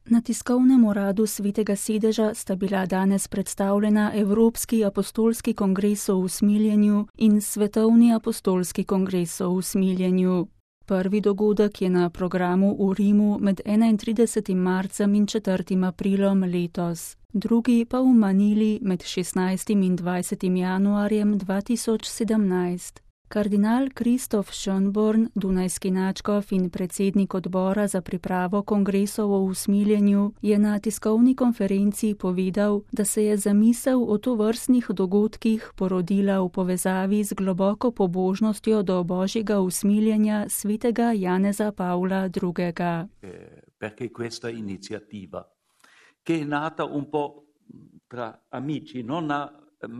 Na tiskovnem uradu Svetega sedeža sta bila danes predstavljena Evropski apostolski kongres o usmiljenju in Svetovni apostolski kongres o usmiljenju. Prvi dogodek je na programu v Rimu med 31. marcem in 4. aprilom letos, drugi pa v Manili med 16. in 20. januarjem 2017. Kardinal Kristof Schönborn, dunajski nadškof in predsednik odbora za pripravo kongresov o usmiljenju, je na tiskovni konferenci povedal, da se je zamisel o tovrstnih dogodkih porodila v povezavi z globoko pobožnostjo do božjega usmiljenja svetega Janeza Pavla II. Perché questa iniziativa, che è nata un po' tra amici, non ha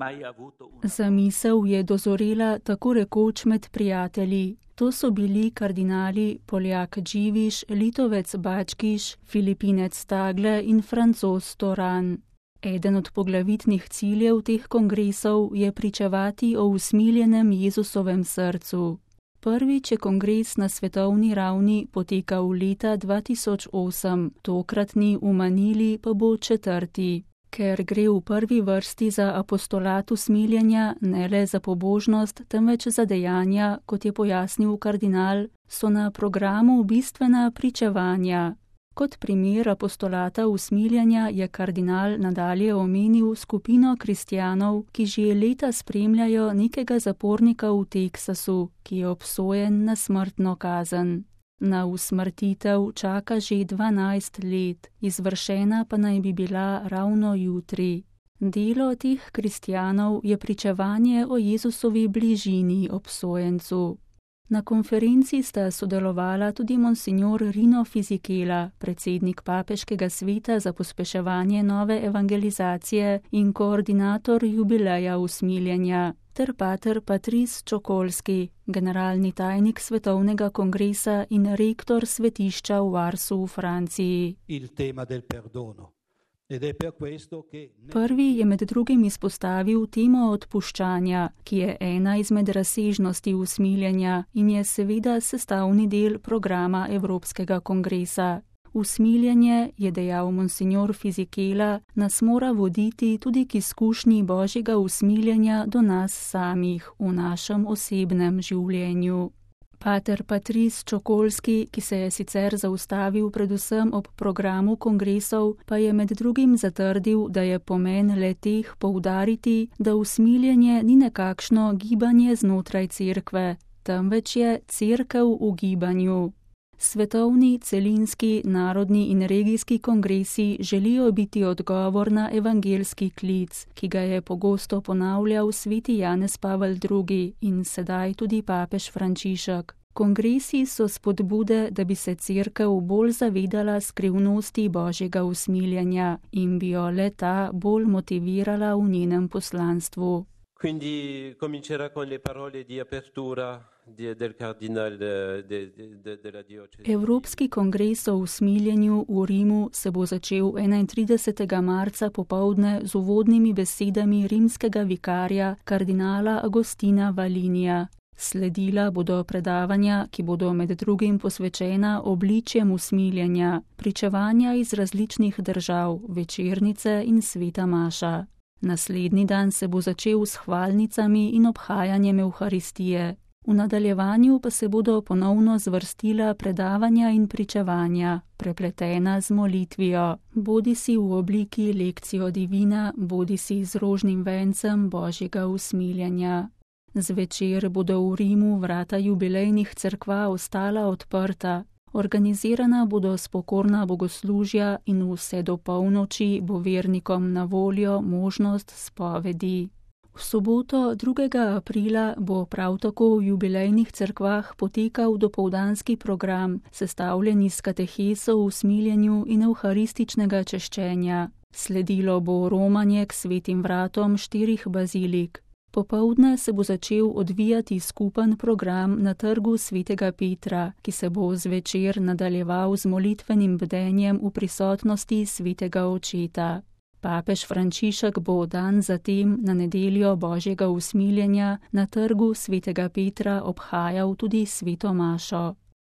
Zamisel je dozorela tako rekoč med prijatelji. To so bili kardinali Poljak Dživiš, Litovec Bačkiš, Filipinec Tagle in Francoz Toran. Eden od poglavitnih ciljev teh kongresov je pričevati o usmiljenem Jezusovem srcu. Prvič je kongres na svetovni ravni potekal leta 2008, tokratni v Manili pa bo 4. Ker gre v prvi vrsti za apostolat usmiljenja, ne le za pobožnost, temveč za dejanja, kot je pojasnil kardinal, so na programu bistvena pričevanja. Kot primer apostolata usmiljenja je kardinal nadalje omenil skupino kristjanov, ki že leta spremljajo nekega zapornika v Teksasu, ki je obsojen na smrtno kazen. Na usmrtitev čaka že 12 let, izvršena pa naj bi bila ravno jutri. Delo teh kristjanov je pričevanje o Jezusovi bližini obsojencu. Na konferenci sta sodelovala tudi monsignor Rino Fisichella, predsednik Papeškega sveta za pospeševanje nove evangelizacije in koordinator jubileja usmiljenja, ter pater Patrice Čokolski, generalni tajnik Svetovnega kongresa in rektor svetišča v Arsu v Franciji. Prvi je med drugim izpostavil temo odpuščanja, ki je ena izmed razsežnosti usmiljenja in je seveda sestavni del programa Evropskega kongresa. Usmiljenje, je dejal monsignor Fisichella, nas mora voditi tudi k izkušnji božjega usmiljenja do nas samih v našem osebnem življenju. Pater Patrice Čokolski, ki se je sicer zaustavil predvsem ob programu kongresov, pa je med drugim zatrdil, da je pomen le-teh poudariti, da usmiljenje ni nekakšno gibanje znotraj cerkve, temveč je cerkev v gibanju. Svetovni, celinski, narodni in regijski kongresi želijo biti odgovor na evangelski klic, ki ga je pogosto ponavljal sveti Janez Pavel II. In sedaj tudi papež Frančišek. Kongresi so spodbude, da bi se cerkev bolj zavedala skrivnosti božjega usmiljenja in bi jo le-ta bolj motivirala v njenem poslanstvu. Quindi comincerà con le parole di apertura del cardinal della diocesi. Evropski kongres o usmiljenju v Rimu se bo začel 31. marca popoldne z uvodnimi besedami rimskega vikarja kardinala Agostina Valinija. Sledila bodo predavanja, ki bodo med drugim posvečena obličjem usmiljenja, pričevanja iz različnih držav, večernice in sveta maša. Naslednji dan se bo začel s hvalnicami in obhajanjem Evharistije. V nadaljevanju pa se bodo ponovno zvrstila predavanja in pričevanja, prepletena z molitvijo, bodisi v obliki lekcijo divina, bodisi z rožnim vencem božjega usmiljenja. Zvečer bodo v Rimu vrata jubilejnih cerkva ostala odprta. Organizirana bodo spokorna bogoslužja in vse do polnoči bo vernikom na voljo možnost spovedi. V soboto 2. aprila bo prav tako v jubilejnih cerkvah potekal dopoldanski program, sestavljen iz kateheso v usmiljenju in evharističnega češčenja. Sledilo bo romanje k svetim vratom 4 bazilik. Popoldne se bo začel odvijati skupen program na trgu svetega Petra, ki se bo zvečer nadaljeval z molitvenim bdenjem v prisotnosti svetega očeta. Papež Frančišek bo dan zatem na nedeljo božjega usmiljenja na trgu svetega Petra obhajal tudi sveto mašo.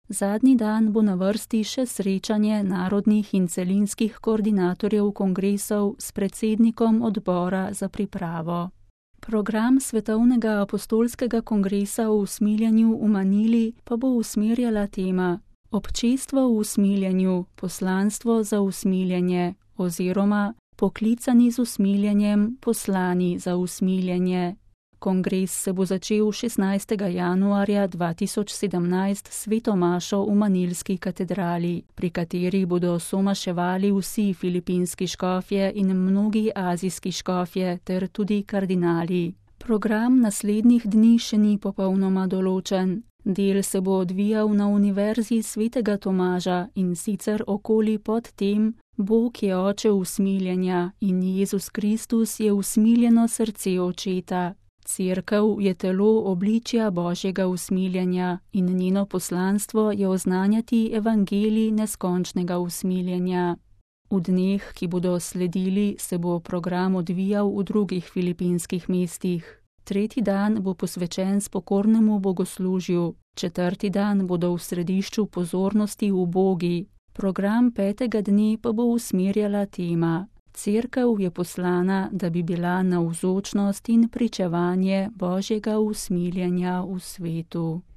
Zadnji dan bo na vrsti še srečanje narodnih in celinskih koordinatorjev kongresov s predsednikom odbora za pripravo. Program Svetovnega apostolskega kongresa o usmiljenju v Manili pa bo usmerjala tema Občestvo v usmiljenju, poslanstvo za usmiljenje oziroma Poklicani z usmiljenjem, poslani za usmiljenje. Kongres se bo začel 16. januarja 2017 s sveto mašo v Manilski katedrali, pri kateri bodo somaševali vsi filipinski škofje in mnogi azijski škofje ter tudi kardinali. Program naslednjih dni še ni popolnoma določen. Del se bo odvijal na Univerzi svetega Tomaža in sicer okoli pod tem Bog je oče usmiljenja in Jezus Kristus je usmiljeno srce očeta. Cerkev je telo obličja Božjega usmiljenja in njeno poslanstvo je oznanjati evangelij neskončnega usmiljenja. V dneh, ki bodo sledili, se bo program odvijal v drugih filipinskih mestih. 3. dan bo posvečen spokornemu bogoslužju, 4. dan bodo v središču pozornosti ubogi. Program 5. dne pa bo usmerjala tema Cerkev je poslana, da bi bila navzočnost in pričevanje Božjega usmiljenja v svetu.